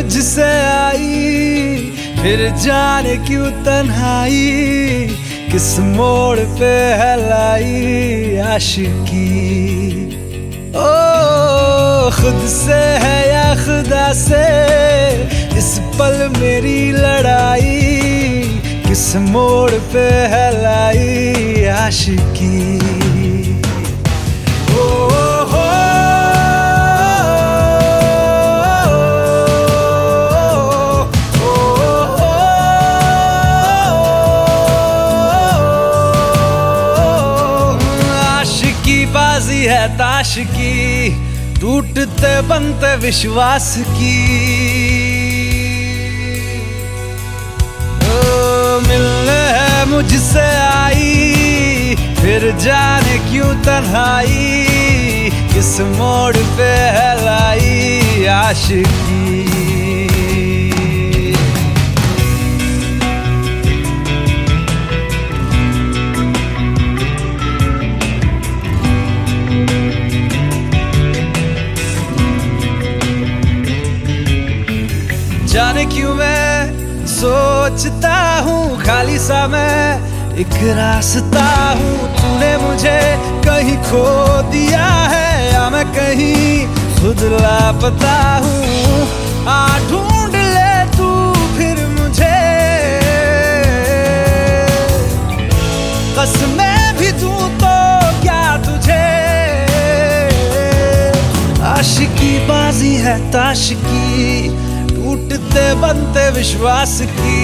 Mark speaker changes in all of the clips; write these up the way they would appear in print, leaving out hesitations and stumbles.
Speaker 1: मुझसे आई, फिर जाने क्यों तन्हाई, किस मोड़ पे है लाई आशिकी। ओ खुद से है या खुदा से, इस पल मेरी लड़ाई, किस मोड़ पे है लाई आशिकी। बाजी है ताश की, टूटते बनते विश्वास की। ओ मिलने है मुझसे आई, फिर जाने क्यों तन्हाई, किस मोड़ पे है लाई आशिकी। जाने क्यों मैं सोचता हूँ खाली सा मैं एक रास्ता हूँ, तूने मुझे कहीं खो दिया है या मैं कहीं खुद लापता हूँ। आ ढूंढ ले तू फिर मुझे, कसमें भी दूँ तो क्या तुझे। आशिकी बाजी है ताश की, टूटते बनते विश्वास की।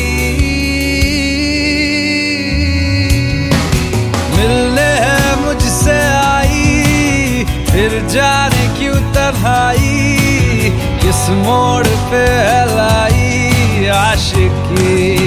Speaker 1: मिलने है मुझसे आई, फिर जाने क्यों तन्हाई, किस मोड़ पे है लाई आशिकी।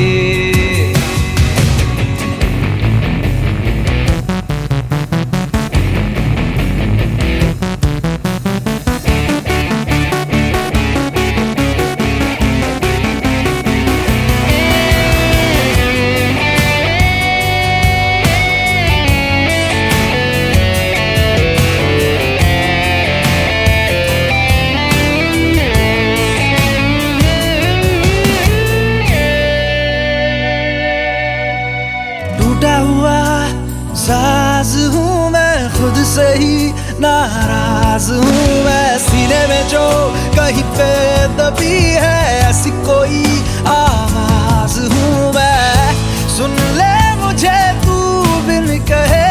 Speaker 1: टूटा हुआ साज हूँ मैं, खुद से ही नाराज हूँ मैं। सीने में जो कहीं पे दबी है, ऐसी कोई आवाज हूँ मैं। सुन ले मुझे तू बिन कहे,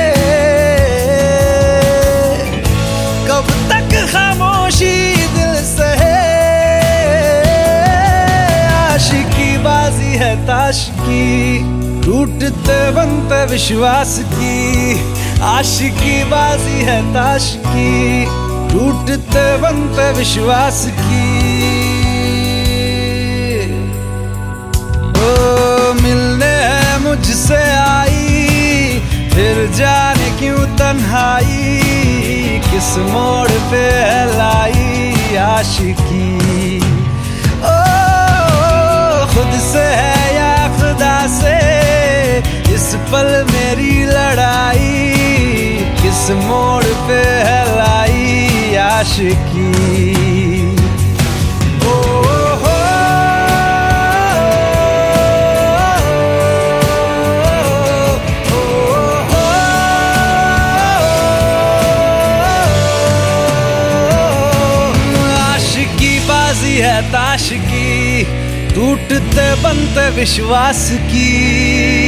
Speaker 1: कब तक खामोशी दिल सहे। आशिकी बाजी है ताश की, टूटते बनते विश्वास की। आशिकी बाजी है ताश की, टूटते बनते विश्वास की। ओ मिलने है मुझसे आई, फिर जाने क्यों तन्हाई, किस मोड़ पे है लाई आशिकी। ओ खुद से है या खुदा से, इस पल मेरी लड़ाई, किस मोड़ पे है लाई आशिकी। आशिकी बाजी है ताश की, टूटते बनते विश्वास की।